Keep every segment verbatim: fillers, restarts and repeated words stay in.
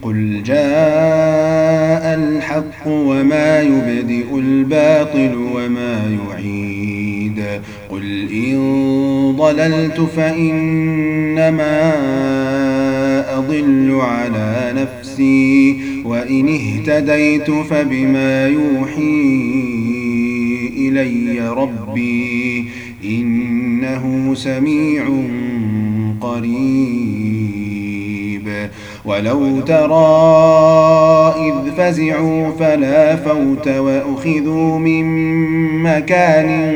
قل جاء الحق وما يبدئ الباطل وما يعيد قل إن ضللت فإنما أضل على نفسي وإن اهتديت فبما يوحي إلي ربي إنه سميع قريب ولو ترى إذ فزعوا فلا فوت وأخذوا من مكان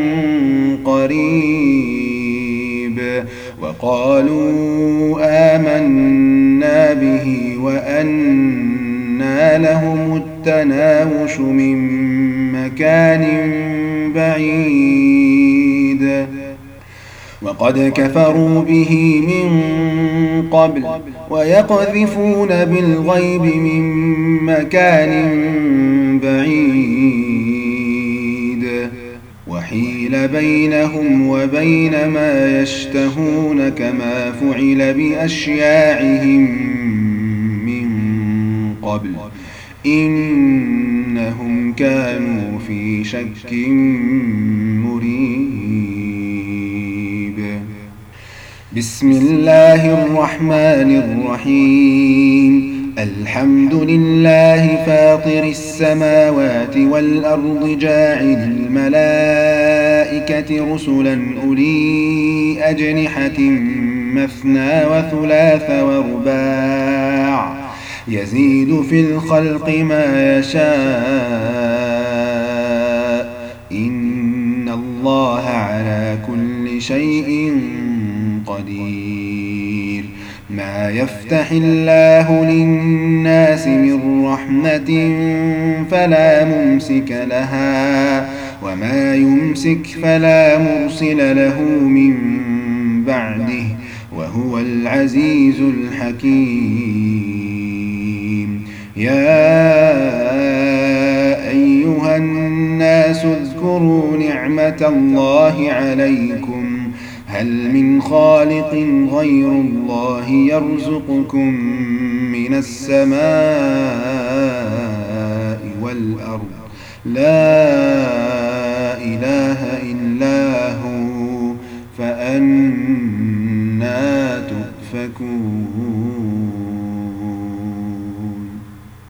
قريب وقالوا آمنا به وأنى لهم التناوش من مكان بعيد وقد كفروا به من قبل ويقذفون بالغيب من مكان بعيد وحيل بينهم وبين ما يشتهون كما فعل بأشياعهم من قبل إنهم كانوا في شك مريب. بسم الله الرحمن الرحيم الحمد لله فاطر السماوات والأرض جاعل الملائكة رسلا أولي أجنحة مثنى وثلاث ورباع يزيد في الخلق ما يشاء إن الله على كل شيء قدير. ما يفتح الله للناس من رحمة فلا ممسك لها وما يمسك فلا مرسل له من بعده وهو العزيز الحكيم. يا أيها الناس اذكروا نعمة الله عليكم هل من خالق غير الله يرزقكم من السماء والأرض لا إله إلا هو فأنى تؤفكون.